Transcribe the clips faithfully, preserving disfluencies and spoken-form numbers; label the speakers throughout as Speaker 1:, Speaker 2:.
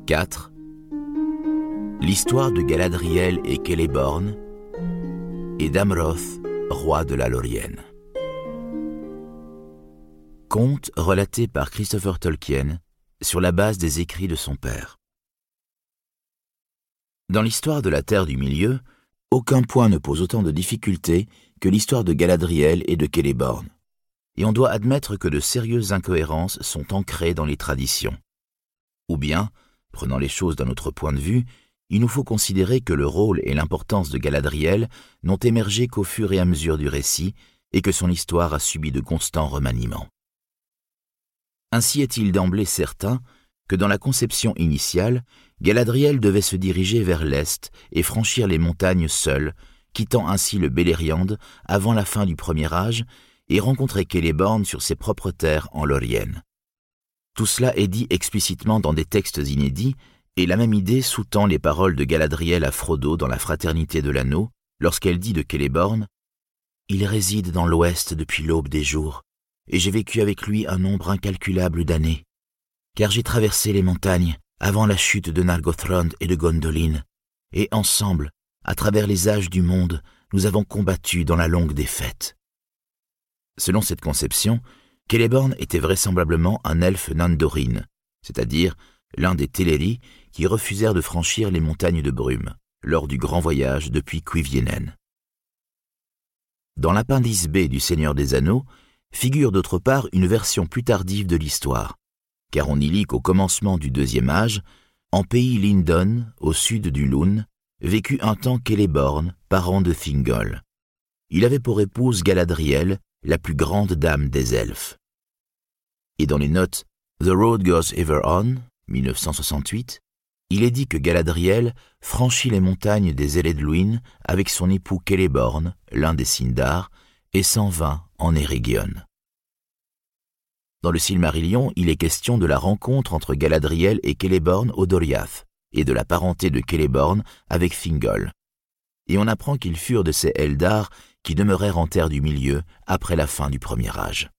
Speaker 1: quatre. L'histoire de Galadriel et Celeborn et d'Amroth, roi de la Lorienne. Conte relaté par Christopher Tolkien sur la base des écrits de son père. Dans l'histoire de la Terre du Milieu, aucun point ne pose autant de difficultés que l'histoire de Galadriel et de Celeborn, et on doit admettre que de sérieuses incohérences sont ancrées dans les traditions. Ou bien, prenant les choses d'un autre point de vue, il nous faut considérer que le rôle et l'importance de Galadriel n'ont émergé qu'au fur et à mesure du récit et que son histoire a subi de constants remaniements. Ainsi est-il d'emblée certain que dans la conception initiale, Galadriel devait se diriger vers l'est et franchir les montagnes seule, quittant ainsi le Beleriand avant la fin du Premier Âge et rencontrer Celeborn sur ses propres terres en Lorienne. Tout cela est dit explicitement dans des textes inédits, et la même idée sous-tend les paroles de Galadriel à Frodo dans la Fraternité de l'Anneau, lorsqu'elle dit de Celeborn « Il réside dans l'ouest depuis l'aube des jours, et j'ai vécu avec lui un nombre incalculable d'années, car j'ai traversé les montagnes avant la chute de Nargothrond et de Gondolin, et ensemble, à travers les âges du monde, nous avons combattu dans la longue défaite. » Selon cette conception, Celeborn était vraisemblablement un elfe Nandorin, c'est-à-dire l'un des Teleri qui refusèrent de franchir les montagnes de brume lors du grand voyage depuis Cuiviénen. Dans l'appendice B du Seigneur des Anneaux figure d'autre part une version plus tardive de l'histoire, car on y lit qu'au commencement du Deuxième Âge, en pays Lindon, au sud du Lune, vécut un temps Celeborn, parent de Thingol. Il avait pour épouse Galadriel, la plus grande dame des elfes. Et dans les notes « The Road Goes Ever On » mille neuf cent soixante-huit, il est dit que Galadriel franchit les montagnes des Eredluin avec son époux Celeborn, l'un des Sindar, et s'en vint en Eregion. Dans le Silmarillion, il est question de la rencontre entre Galadriel et Celeborn au Doriath, et de la parenté de Celeborn avec Thingol. Et on apprend qu'ils furent de ces Eldar qui demeurèrent en Terre du Milieu après la fin du Premier Âge.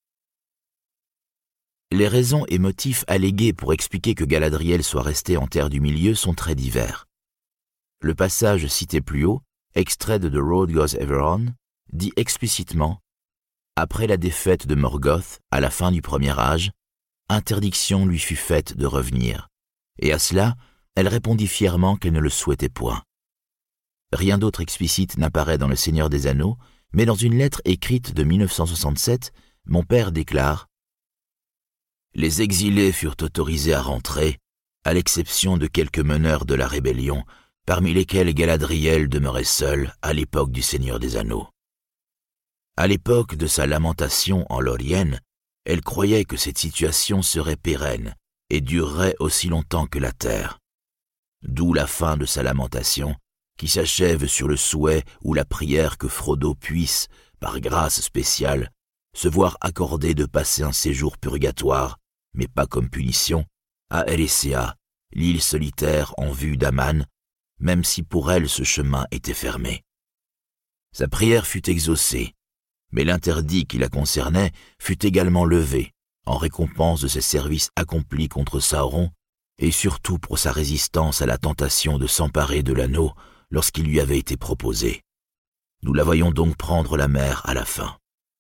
Speaker 1: Les raisons et motifs allégués pour expliquer que Galadriel soit restée en Terre du Milieu sont très divers. Le passage cité plus haut, extrait de The Road Goes Ever On, dit explicitement « Après la défaite de Morgoth, à la fin du Premier Âge, interdiction lui fut faite de revenir, et à cela, elle répondit fièrement qu'elle ne le souhaitait point. » Rien d'autre explicite n'apparaît dans Le Seigneur des Anneaux, mais dans une lettre écrite de mille neuf cent soixante-sept, mon père déclare « Les exilés furent autorisés à rentrer, à l'exception de quelques meneurs de la rébellion, parmi lesquels Galadriel demeurait seule à l'époque du Seigneur des Anneaux. À l'époque de sa lamentation en Lorienne, elle croyait que cette situation serait pérenne et durerait aussi longtemps que la terre. D'où la fin de sa lamentation, qui s'achève sur le souhait ou la prière que Frodo puisse, par grâce spéciale, se voir accorder de passer un séjour purgatoire, mais pas comme punition, à Erisea, l'île solitaire en vue d'Aman, même si pour elle ce chemin était fermé. Sa prière fut exaucée, mais l'interdit qui la concernait fut également levé, en récompense de ses services accomplis contre Sauron, et surtout pour sa résistance à la tentation de s'emparer de l'anneau lorsqu'il lui avait été proposé. Nous la voyons donc prendre la mer à la fin.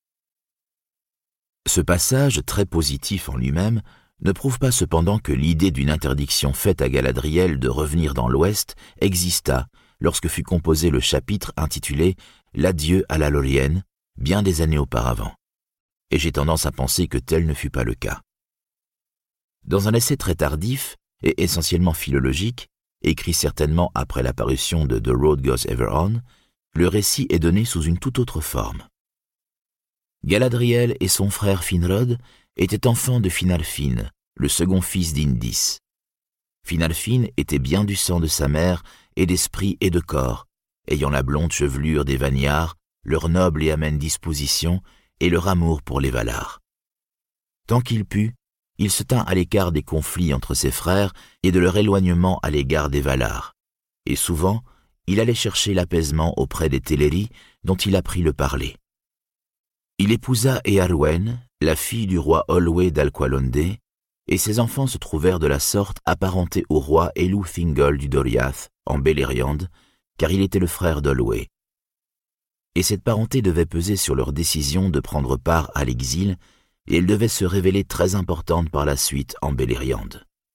Speaker 1: Ce passage, très positif en lui-même, ne prouve pas cependant que l'idée d'une interdiction faite à Galadriel de revenir dans l'Ouest exista lorsque fut composé le chapitre intitulé « L'adieu à la Lorienne » bien des années auparavant, et j'ai tendance à penser que tel ne fut pas le cas. Dans un essai très tardif et essentiellement philologique, écrit certainement après la parution de The Road Goes Ever On, le récit est donné sous une toute autre forme. Galadriel et son frère Finrod étaient enfants de Finarfin, le second fils d'Indis. Finarfin était bien du sang de sa mère et d'esprit et de corps, ayant la blonde chevelure des Vanyar, leur noble et amène disposition et leur amour pour les Valar. Tant qu'il put, il se tint à l'écart des conflits entre ses frères et de leur éloignement à l'égard des Valar, et souvent, il allait chercher l'apaisement auprès des Teleri dont il apprit le parler. Il épousa Eärwen, la fille du roi Olwë d'Alqualondë, et ses enfants se trouvèrent de la sorte apparentés au roi Elu-Thingol du Doriath, en Beleriand, car il était le frère d'Olwë. Et cette parenté devait peser sur leur décision de prendre part à l'exil, et elle devait se révéler très importante par la suite en Beleriand.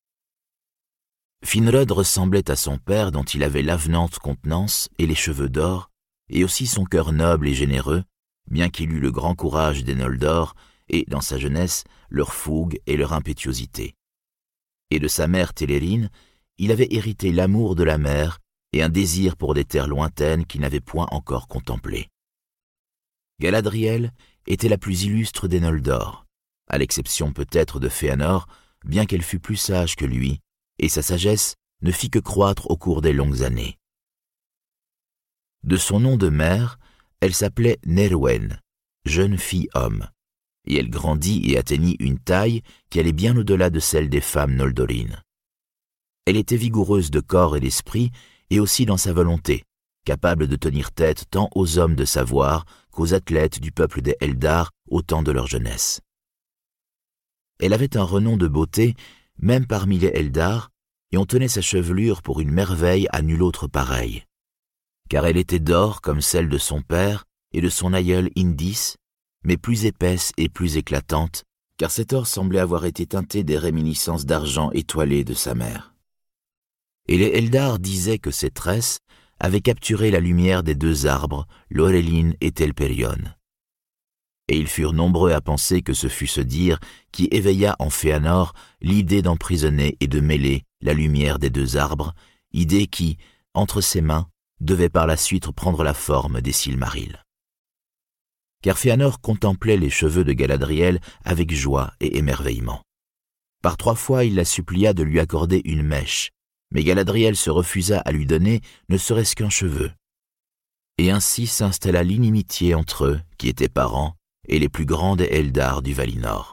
Speaker 1: Finrod ressemblait à son père dont il avait l'avenante contenance et les cheveux d'or, et aussi son cœur noble et généreux, bien qu'il eût le grand courage des Noldor et, dans sa jeunesse, leur fougue et leur impétuosité. Et de sa mère Télérine, il avait hérité l'amour de la mer et un désir pour des terres lointaines qu'il n'avait point encore contemplées. Galadriel était la plus illustre des Noldor, à l'exception peut-être de Fëanor, bien qu'elle fût plus sage que lui, et sa sagesse ne fit que croître au cours des longues années. De son nom de mère, elle s'appelait Nerwen, jeune fille-homme, et elle grandit et atteignit une taille qui allait bien au-delà de celle des femmes noldorines. Elle était vigoureuse de corps et d'esprit, et aussi dans sa volonté, capable de tenir tête tant aux hommes de savoir qu'aux athlètes du peuple des Eldar au temps de leur jeunesse. Elle avait un renom de beauté, même parmi les Eldar, et on tenait sa chevelure pour une merveille à nul autre pareille. Car elle était d'or comme celle de son père et de son aïeul Indis, mais plus épaisse et plus éclatante, car cet or semblait avoir été teinté des réminiscences d'argent étoilé de sa mère. Et les Eldar disaient que ses tresses avaient capturé la lumière des deux arbres, Lorelin et Telperion. Et ils furent nombreux à penser que ce fut ce dire qui éveilla en Fëanor l'idée d'emprisonner et de mêler la lumière des deux arbres, idée qui, entre ses mains, devait par la suite prendre la forme des Silmarils. Car Fëanor contemplait les cheveux de Galadriel avec joie et émerveillement. Par trois fois il la supplia de lui accorder une mèche, mais Galadriel se refusa à lui donner ne serait-ce qu'un cheveu. Et ainsi s'installa l'inimitié entre eux, qui étaient parents, et les plus grands des Eldar du Valinor.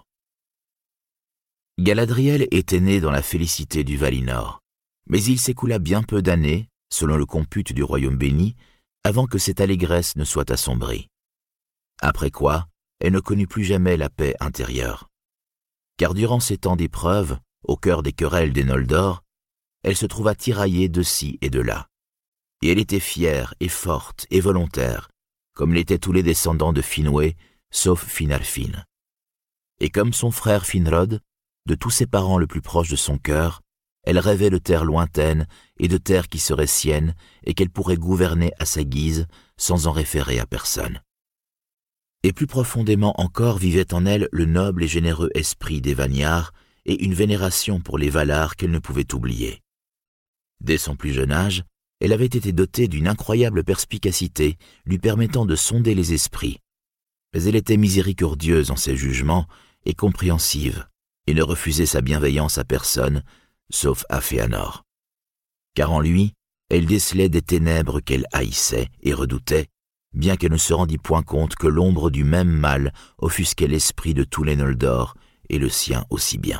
Speaker 1: Galadriel était née dans la félicité du Valinor, mais il s'écoula bien peu d'années, selon le compute du royaume béni, avant que cette allégresse ne soit assombrie. Après quoi, elle ne connut plus jamais la paix intérieure. Car durant ces temps d'épreuve, au cœur des querelles des Noldor, elle se trouva tiraillée de ci et de là. Et elle était fière et forte et volontaire, comme l'étaient tous les descendants de Finwë, sauf Finarfin. Et comme son frère Finrod, de tous ses parents le plus proche de son cœur, elle rêvait de terres lointaines et de terres qui seraient siennes et qu'elle pourrait gouverner à sa guise sans en référer à personne. Et plus profondément encore vivait en elle le noble et généreux esprit des Vanyar et une vénération pour les Valar qu'elle ne pouvait oublier. Dès son plus jeune âge, elle avait été dotée d'une incroyable perspicacité lui permettant de sonder les esprits. Mais elle était miséricordieuse en ses jugements et compréhensive, et ne refusait sa bienveillance à personne, sauf à Fëanor. Car en lui, elle décelait des ténèbres qu'elle haïssait et redoutait, bien qu'elle ne se rendît point compte que l'ombre du même mal offusquait l'esprit de tous les Noldor, et le sien aussi bien.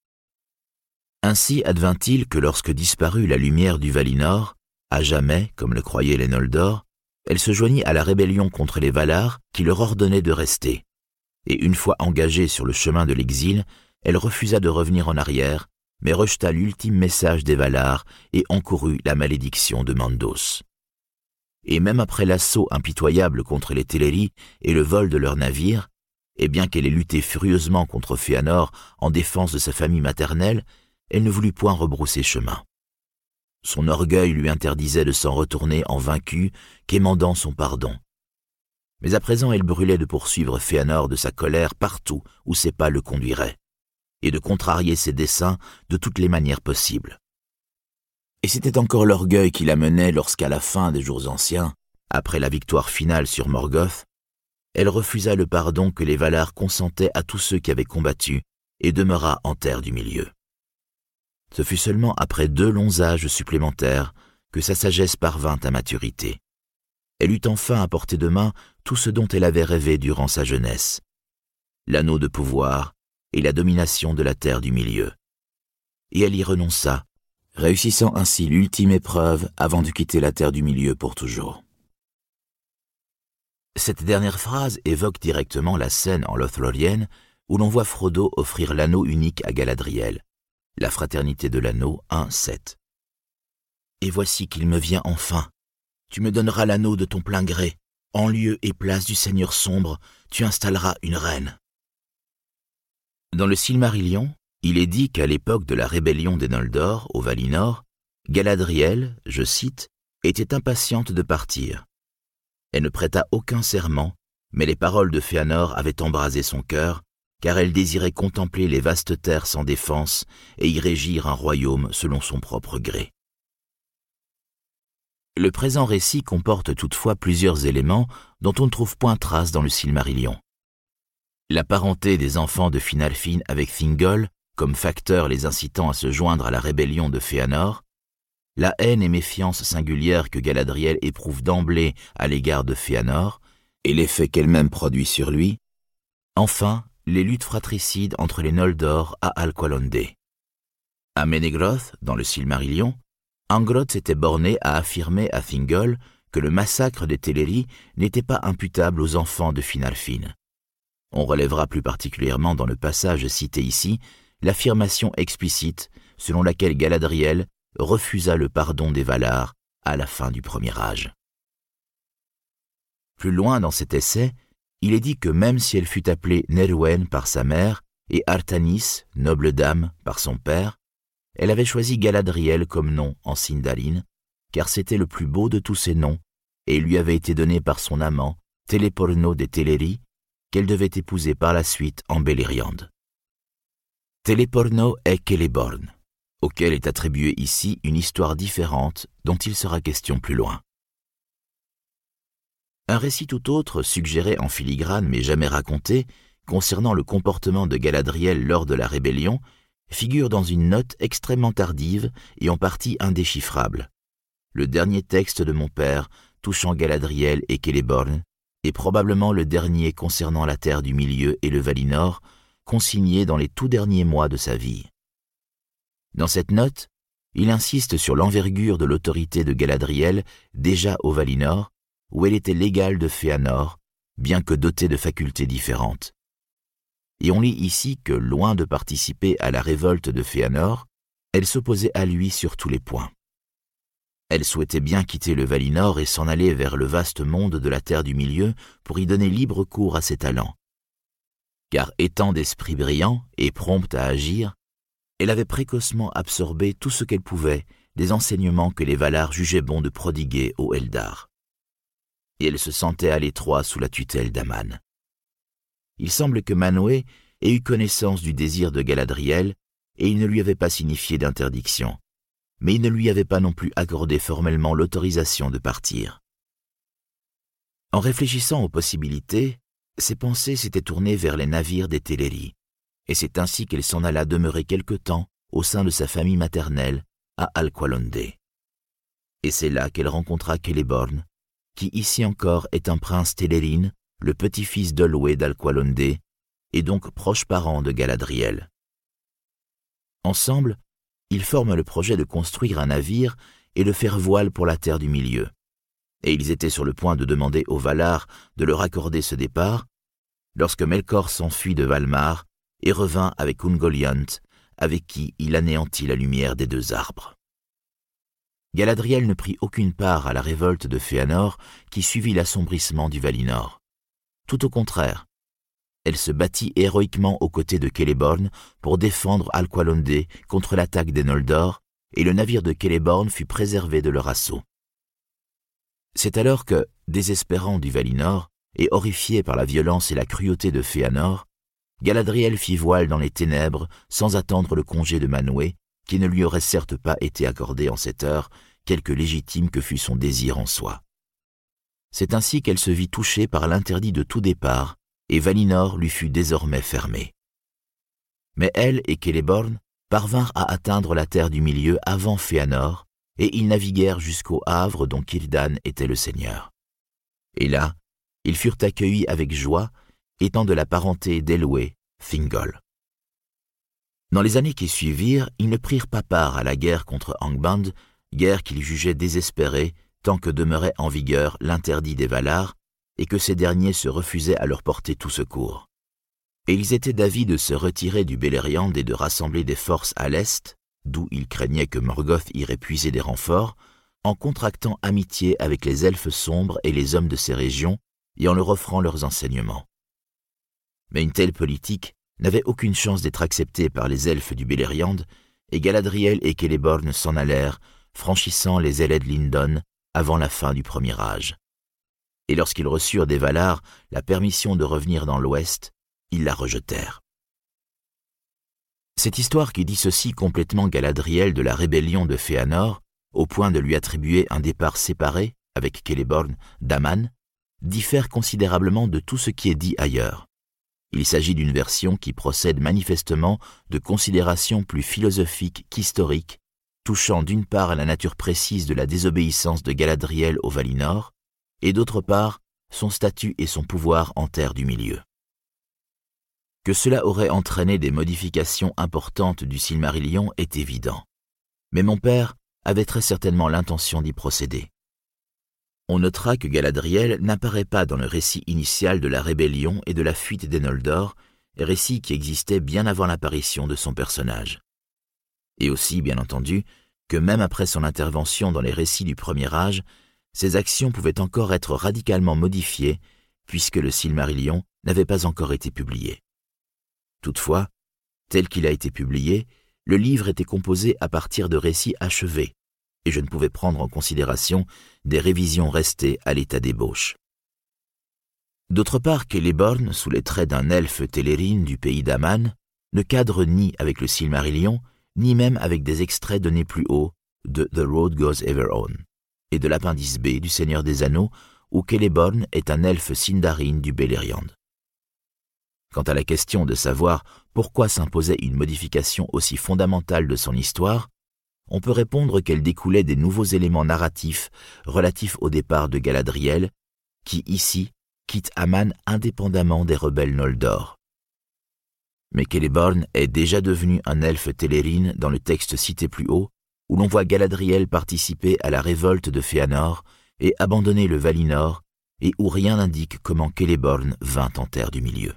Speaker 1: Ainsi advint-il que lorsque disparut la lumière du Valinor, à jamais, comme le croyaient les Noldor, elle se joignit à la rébellion contre les Valar qui leur ordonnait de rester. Et une fois engagée sur le chemin de l'exil, elle refusa de revenir en arrière, mais rejeta l'ultime message des Valar et encourut la malédiction de Mandos. Et même après l'assaut impitoyable contre les Teleri et le vol de leurs navires, et bien qu'elle ait lutté furieusement contre Fëanor en défense de sa famille maternelle, elle ne voulut point rebrousser chemin. Son orgueil lui interdisait de s'en retourner en vaincue qu'émandant son pardon. Mais à présent elle brûlait de poursuivre Fëanor de sa colère partout où ses pas le conduiraient, et de contrarier ses desseins de toutes les manières possibles. Et c'était encore l'orgueil qui la menait lorsqu'à la fin des jours anciens, après la victoire finale sur Morgoth, elle refusa le pardon que les Valar consentaient à tous ceux qui avaient combattu et demeura en terre du milieu. Ce fut seulement après deux longs âges supplémentaires que sa sagesse parvint à maturité. Elle eut enfin à portée de main tout ce dont elle avait rêvé durant sa jeunesse, l'anneau de pouvoir et la domination de la terre du milieu. Et elle y renonça, réussissant ainsi l'ultime épreuve avant de quitter la terre du milieu pour toujours. Cette dernière phrase évoque directement la scène en Lothlorien où l'on voit Frodo offrir l'anneau unique à Galadriel. La Fraternité de l'Anneau un sept. Et voici qu'il me vient enfin. Tu me donneras l'anneau de ton plein gré. En lieu et place du Seigneur sombre, tu installeras une reine. Dans le Silmarillion, il est dit qu'à l'époque de la rébellion des Noldor au Valinor, Galadriel, je cite, était impatiente de partir. Elle ne prêta aucun serment, mais les paroles de Fëanor avaient embrasé son cœur, car elle désirait contempler les vastes terres sans défense et y régir un royaume selon son propre gré. Le présent récit comporte toutefois plusieurs éléments dont on ne trouve point trace dans le Silmarillion. La parenté des enfants de Finarfin avec Thingol, comme facteur les incitant à se joindre à la rébellion de Fëanor, la haine et méfiance singulière que Galadriel éprouve d'emblée à l'égard de Fëanor, et l'effet qu'elle-même produit sur lui, enfin, les luttes fratricides entre les Noldor à Alqualondë. À Menegroth, dans le Silmarillion, Angrod s'était borné à affirmer à Thingol que le massacre des Teleri n'était pas imputable aux enfants de Finarfin. On relèvera plus particulièrement dans le passage cité ici l'affirmation explicite selon laquelle Galadriel refusa le pardon des Valar à la fin du premier âge. Plus loin dans cet essai, il est dit que même si elle fut appelée Nerwen par sa mère et Artanis, noble dame, par son père, elle avait choisi Galadriel comme nom en Sindarin, car c'était le plus beau de tous ses noms, et il lui avait été donné par son amant, Teleporno des Teleri, qu'elle devait épouser par la suite en Beleriand. Teleporno est Celeborn, auquel est attribuée ici une histoire différente dont il sera question plus loin. Un récit tout autre, suggéré en filigrane mais jamais raconté, concernant le comportement de Galadriel lors de la rébellion, figure dans une note extrêmement tardive et en partie indéchiffrable. Le dernier texte de mon père touchant Galadriel et Celeborn est probablement le dernier concernant la terre du Milieu et le Valinor, consigné dans les tout derniers mois de sa vie. Dans cette note, il insiste sur l'envergure de l'autorité de Galadriel déjà au Valinor, où elle était l'égale de Fëanor, bien que dotée de facultés différentes. Et on lit ici que, loin de participer à la révolte de Fëanor, elle s'opposait à lui sur tous les points. Elle souhaitait bien quitter le Valinor et s'en aller vers le vaste monde de la Terre du Milieu pour y donner libre cours à ses talents. Car étant d'esprit brillant et prompte à agir, elle avait précocement absorbé tout ce qu'elle pouvait des enseignements que les Valar jugeaient bon de prodiguer aux Eldar. Et elle se sentait à l'étroit sous la tutelle d'Aman. Il semble que Manwë ait eu connaissance du désir de Galadriel et il ne lui avait pas signifié d'interdiction, mais il ne lui avait pas non plus accordé formellement l'autorisation de partir. En réfléchissant aux possibilités, ses pensées s'étaient tournées vers les navires des Teleri, et c'est ainsi qu'elle s'en alla demeurer quelque temps au sein de sa famille maternelle à Alqualondë. Et c'est là qu'elle rencontra Celeborn, qui ici encore est un prince Telerin, le petit-fils d'Olwë d'Alqualondë, et donc proche parent de Galadriel. Ensemble, ils forment le projet de construire un navire et de faire voile pour la terre du Milieu. Et ils étaient sur le point de demander aux Valar de leur accorder ce départ, lorsque Melkor s'enfuit de Valmar et revint avec Ungoliant, avec qui il anéantit la lumière des deux arbres. Galadriel ne prit aucune part à la révolte de Fëanor qui suivit l'assombrissement du Valinor. Tout au contraire, elle se battit héroïquement aux côtés de Celeborn pour défendre Alqualondë contre l'attaque des Noldor, et le navire de Celeborn fut préservé de leur assaut. C'est alors que, désespérant du Valinor et horrifié par la violence et la cruauté de Fëanor, Galadriel fit voile dans les ténèbres sans attendre le congé de Manwë, qui ne lui aurait certes pas été accordé en cette heure, quelque légitime que fût son désir en soi. C'est ainsi qu'elle se vit touchée par l'interdit de tout départ, et Valinor lui fut désormais fermé. Mais elle et Celeborn parvinrent à atteindre la terre du Milieu avant Fëanor, et ils naviguèrent jusqu'au havre dont Círdan était le seigneur. Et là, ils furent accueillis avec joie, étant de la parenté d'Elwë, Thingol. Dans les années qui suivirent, ils ne prirent pas part à la guerre contre Angband, guerre qu'ils jugeaient désespérée tant que demeurait en vigueur l'interdit des Valar et que ces derniers se refusaient à leur porter tout secours. et ils étaient d'avis de se retirer du Beleriand et de rassembler des forces à l'est, d'où ils craignaient que Morgoth irait puiser des renforts, en contractant amitié avec les elfes sombres et les hommes de ces régions et en leur offrant leurs enseignements. Mais une telle politique n'avait aucune chance d'être acceptée par les elfes du Beleriand, et Galadriel et Celeborn s'en allèrent, franchissant les Eled Lindon avant la fin du premier âge. Et lorsqu'ils reçurent des Valar la permission de revenir dans l'ouest, ils la rejetèrent. Cette histoire qui dissocie complètement Galadriel de la rébellion de Fëanor, au point de lui attribuer un départ séparé, avec Celeborn, d'Aman, diffère considérablement de tout ce qui est dit ailleurs. Il s'agit d'une version qui procède manifestement de considérations plus philosophiques qu'historiques, touchant d'une part à la nature précise de la désobéissance de Galadriel au Valinor, et d'autre part son statut et son pouvoir en Terre du Milieu. Que cela aurait entraîné des modifications importantes du Silmarillion est évident, mais mon père avait très certainement l'intention d'y procéder. On notera que Galadriel n'apparaît pas dans le récit initial de la rébellion et de la fuite des Noldor, récit qui existait bien avant l'apparition de son personnage. Et aussi, bien entendu, que même après son intervention dans les récits du Premier Âge, ses actions pouvaient encore être radicalement modifiées, puisque le Silmarillion n'avait pas encore été publié. Toutefois, tel qu'il a été publié, le livre était composé à partir de récits achevés, et je ne pouvais prendre en considération des révisions restées à l'état d'ébauche. D'autre part, Celeborn, sous les traits d'un elfe Télérine du pays d'Aman, ne cadre ni avec le Silmarillion, ni même avec des extraits donnés plus haut de The Road Goes Ever On et de l'appendice B du Seigneur des Anneaux, où Celeborn est un elfe Sindarin du Beleriand. Quant à la question de savoir pourquoi s'imposait une modification aussi fondamentale de son histoire, on peut répondre qu'elle découlait des nouveaux éléments narratifs relatifs au départ de Galadriel, qui, ici, quitte Aman indépendamment des rebelles Noldor. Mais Celeborn est déjà devenu un elfe Télérine dans le texte cité plus haut, où l'on voit Galadriel participer à la révolte de Fëanor et abandonner le Valinor, et où rien n'indique comment Celeborn vint en Terre du Milieu.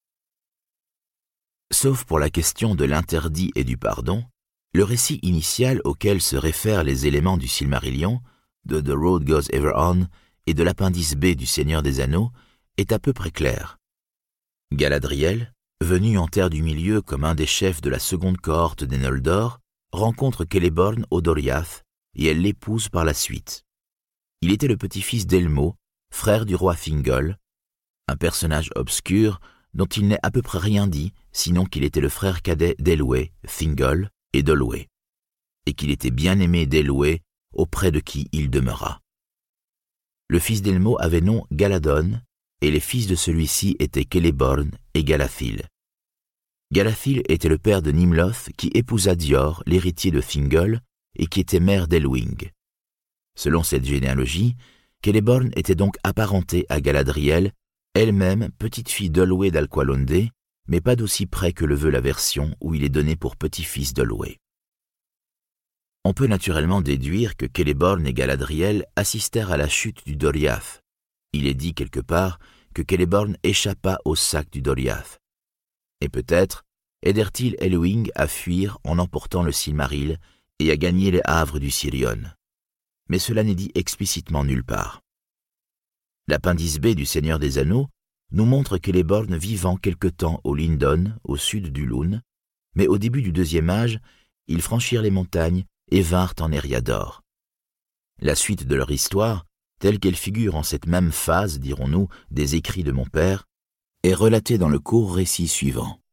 Speaker 1: Sauf pour la question de l'interdit et du pardon, le récit initial auquel se réfèrent les éléments du Silmarillion, de The Road Goes Ever On et de l'appendice B du Seigneur des Anneaux, est à peu près clair. Galadriel, venu en Terre du Milieu comme un des chefs de la seconde cohorte des Noldor, rencontre Celeborn au Doriath et elle l'épouse par la suite. Il était le petit-fils d'Elmo, frère du roi Thingol, un personnage obscur dont il n'est à peu près rien dit, sinon qu'il était le frère cadet d'Elwë, Thingol, et d'Olwë, et qu'il était bien aimé d'Elwë, auprès de qui il demeura. Le fils d'Elmo avait nom Galadon, et les fils de celui-ci étaient Celeborn et Galathil. Galathil était le père de Nimloth, qui épousa Dior, l'héritier de Thingol, et qui était mère d'Elwing. Selon cette généalogie, Celeborn était donc apparenté à Galadriel, elle-même petite-fille d'Olwë d'Alqualondë, mais pas d'aussi près que le veut la version où il est donné pour petit-fils d'Olwë. On peut naturellement déduire que Celeborn et Galadriel assistèrent à la chute du Doriath. Il est dit quelque part que Celeborn échappa au sac du Doriath. Et peut-être aidèrent-ils Elwing à fuir en emportant le Silmaril et à gagner les havres du Sirion. Mais cela n'est dit explicitement nulle part. L'appendice B du Seigneur des Anneaux nous montre Celeborn vivant quelque temps au Lindon, au sud du Lune, mais au début du deuxième âge, ils franchirent les montagnes et vinrent en Eriador. La suite de leur histoire, telle qu'elle figure en cette même phase, dirons-nous, des écrits de mon père, est relatée dans le court récit suivant.